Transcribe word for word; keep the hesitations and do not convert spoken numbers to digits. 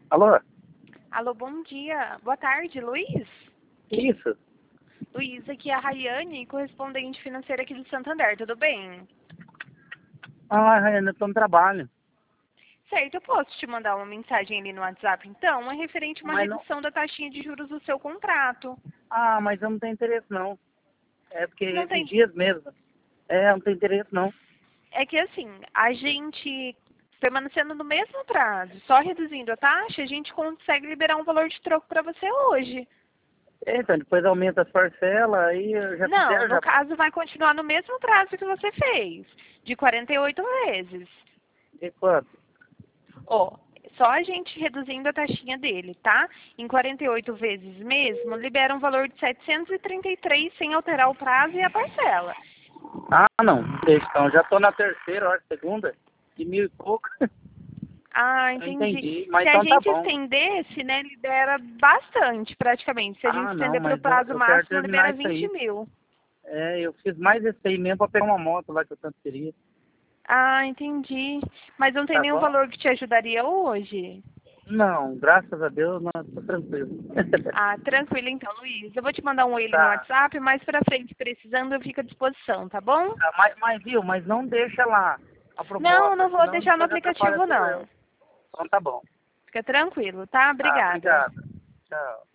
Alô? Alô, bom dia. Boa tarde, Luiz. Isso. Luiz, aqui é a Rayane, correspondente financeira aqui do Santander, tudo bem? Ah, Rayane, eu tô no trabalho. Certo, eu posso te mandar uma mensagem ali no WhatsApp, então, é referente a uma Mas não... redução da taxinha de juros do seu contrato. Ah, mas eu não tenho interesse, não. É porque Não esses tem... dias mesmo. É, eu não tenho interesse, não. É que assim, a gente, permanecendo no mesmo prazo, só reduzindo a taxa, a gente consegue liberar um valor de troco para você hoje. Então, depois aumenta as parcelas, aí eu já Não, fizeram, no já... caso vai continuar no mesmo prazo que você fez, de quarenta e oito vezes. De quanto? Ó, só a gente reduzindo a taxinha dele, tá? Em quarenta e oito vezes mesmo, libera um valor de setecentos e trinta e três sem alterar o prazo e a parcela. Ah, não. Deixa, então. Já tô na terceira, hora, segunda, de mil e pouco. Ah, Eu entendi. entendi, mas Se a então tá gente bom. estendesse, né, libera bastante, praticamente. Se a gente Ah, não, estender para o mas eu, prazo eu quero máximo, terminar libera isso vinte aí. mil. É, eu fiz mais esse aí mesmo pra pegar uma moto lá que eu tanto queria. Ah, entendi. Mas não tem Tá nenhum bom? valor que te ajudaria hoje? Não, graças a Deus, não, tô tranquilo. Ah, tranquilo então, Luiz. Eu vou te mandar um e-mail no Tá. WhatsApp, mais pra frente, precisando, eu fico à disposição, tá bom? Tá, mas, mas viu, mas não deixa lá a Não, proposta, não vou senão deixar no depois atrapalha aplicativo, tudo eu. não. Então tá bom. Fica tranquilo, tá? Tá, Obrigada. obrigado. Tchau.